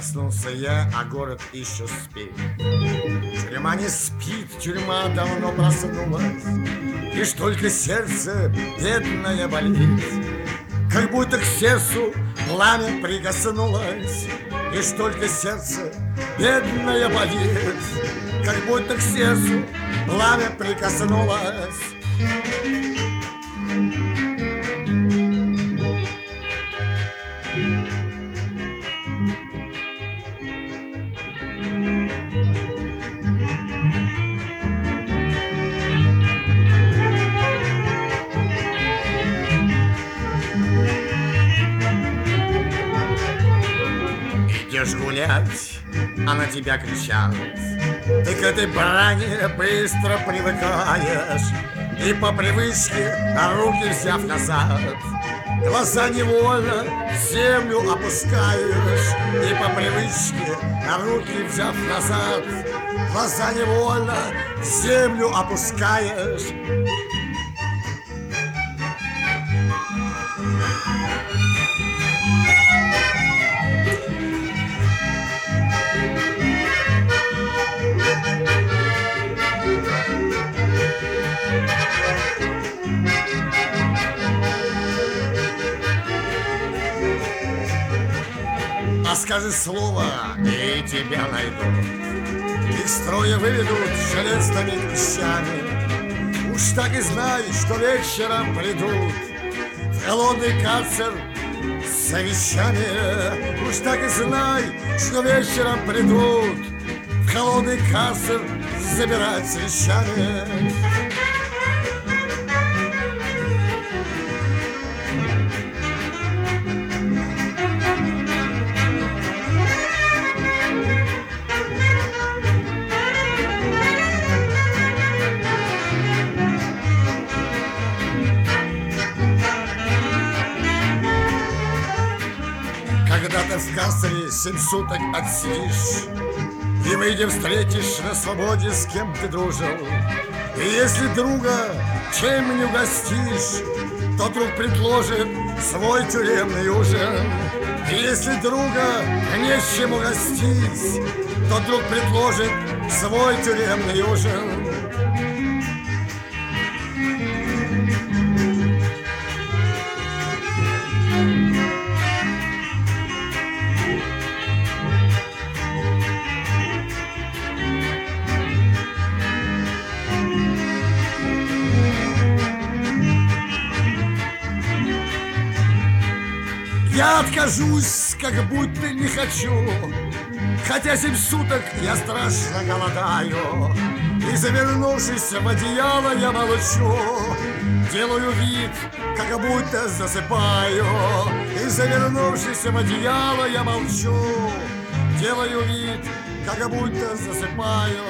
Проснулся я, а город еще спит. Тюрьма не спит, тюрьма давно проснулась. Лишь только сердце бедное болит, как будто к сердцу пламя прикоснулось. Лишь только сердце бедное болит, как будто к сердцу пламя прикоснулось. Идешь гулять, а на тебя кричат. Ты к этой брани быстро привыкаешь, и по привычке руки взяв назад, глаза невольно в землю опускаешь. И по привычке руки взяв назад, глаза невольно в землю опускаешь. А скажи слово, и тебя найдут. Их строя выведут железными клещами. Уж так и знай, что вечером придут в холодный карцер с совещами. Уж так и знай, что вечером придут в холодный карцер забирать с вещами. Когда ты в карцере 7 суток отсидишь, и, выйдя, встретишь на свободе, с кем ты дружил. И если друга чем не угостишь, то друг предложит свой тюремный ужин. И если друга не с чем угостить, то друг предложит свой тюремный ужин. Я откажусь, как будто не хочу, хотя 7 суток я страшно голодаю. И, завернувшись в одеяло, я молчу, делаю вид, как будто засыпаю. И, завернувшись в одеяло, я молчу, делаю вид, как будто засыпаю.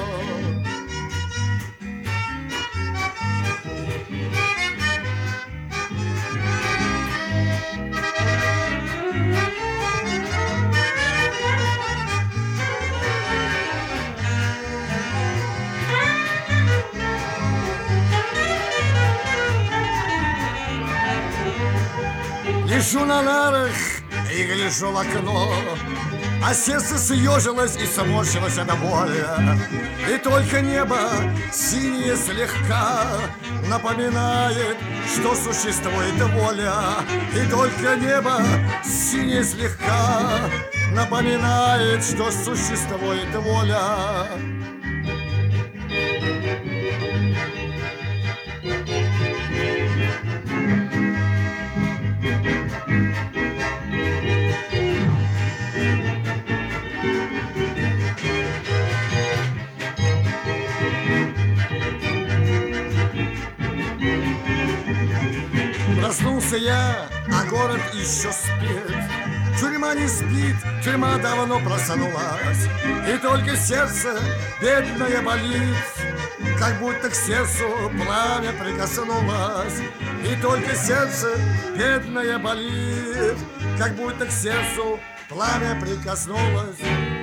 Лежу на нарах и гляжу в окно, а сердце съежилось и сморщилось от боли. И только небо синее слегка напоминает, что существует воля. И только небо синее слегка напоминает, что существует воля. Проснулся я, а город еще спит. Тюрьма не спит, тюрьма давно проснулась. И только сердце бедное болит, как будто к сердцу пламя прикоснулось. И только сердце бедное болит, как будто к сердцу пламя прикоснулось.